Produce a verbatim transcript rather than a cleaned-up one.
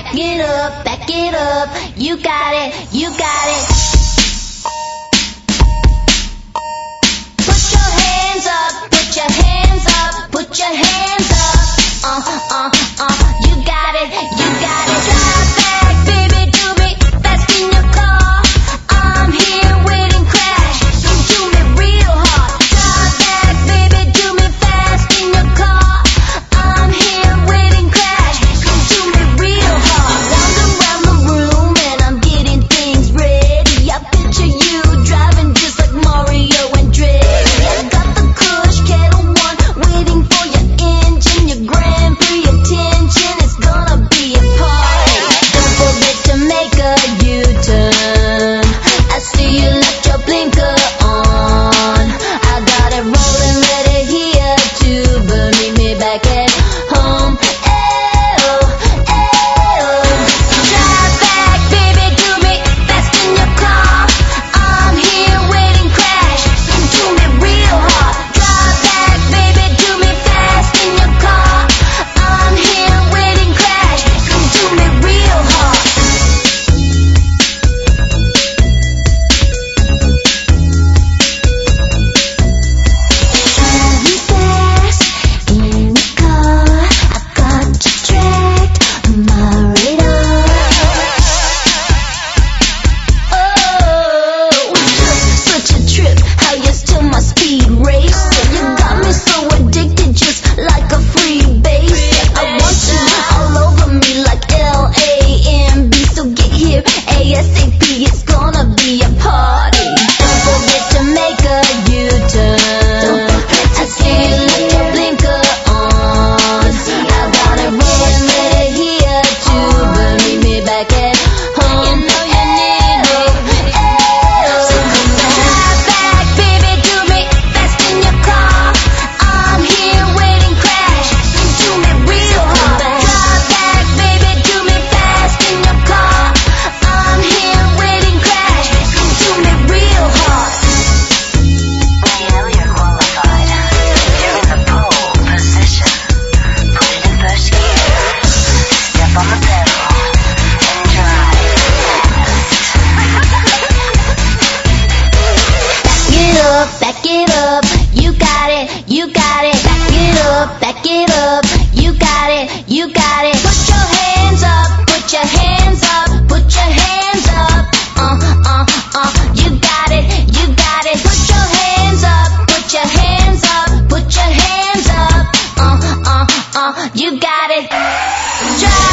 back it up, back it up. You got it, you got it. Put your hands up, put your hands up, put your hands up. Uh, uh, uh, you got it, you got it. Drive back, baby, do me fast in your car. I'm here waiting, crash. You do me real hard. Drive back, baby, do me fast in your car. I'm here waiting, crash. You do me real hard. Round around the room and I'm getting things ready. I picture you driving just like Mario and Andretti. I got the Kush Kettle One waiting for your engine, your Grand Prix attention. It's gonna be a party. Don't forget to make a U-turn. I see you left your blinker on. I got it rolling, ready here to burn. Meet me back at home. Ayo, ayo. Drive back, baby, do me fast in your car. I'm here waiting, crash. You do me real hard. Drive back, baby, do me fast in your car. I'm here waiting, crash. You do me real hard. Driving fast in the car, I got you tracked on my radar. Oh, such a trip, how you're still my speed racer. You got me so addicted, just like a free base. I want you all over me like L A M B. So get here ASAP, it's gonna be a party. Don't forget to make a U-turn. I see you left your blinker on. I got it rolling, ready here to burn. Meet me back at home. You know you need me. Ayo. Drive back, baby, do me fast in your car. I'm here waiting, crash. You do me real hard. Drive back, baby, do me fast in your car. I'm here waiting, crash. You do me real hard. We know you're qualified. You're in the pole position. Put it in first gear. Step on the pedal and drive fast. Back it up, back it up. You got it, you got it. Back it up, back it up. You got it, you got it. Put your hands up, put your hands up, put your hands up. Uh, uh, uh. You got it, you got it. Put your hands up, put your hands up, put your hands up. Uh, uh, uh. You got it. Drive